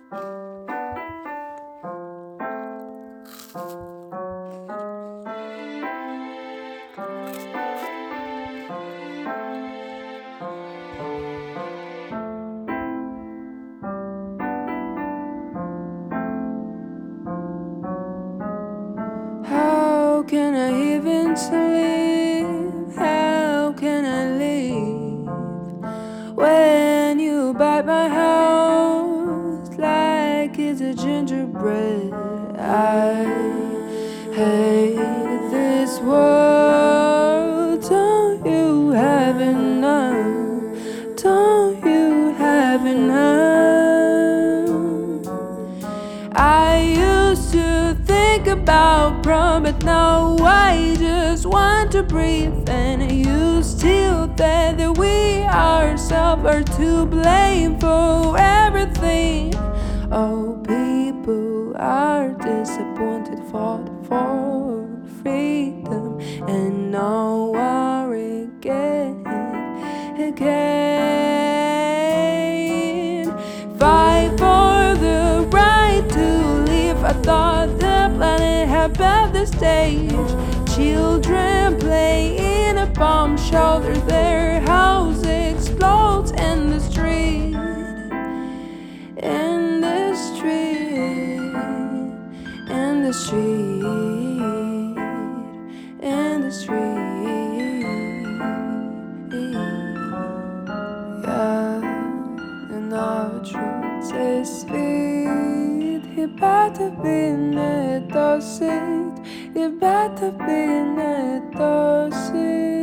How can I even sleep? How can I leave when you bite my house like it's a gingerbread? I hate this world. Don't you have enough? Don't you have enough? I used to think about prom, but now I just want to breathe. And you still think that we ourselves are to blame for everything. Oh, people are disappointed for freedom, and now are again. Fight for the right to live. I thought the planet had better stage. Children play in a bomb shelter. Their house explodes in the street. In the street. In the street. In the street. Yeah. And all the truth is sweet. You better be in it, does it? You better be in it, does it?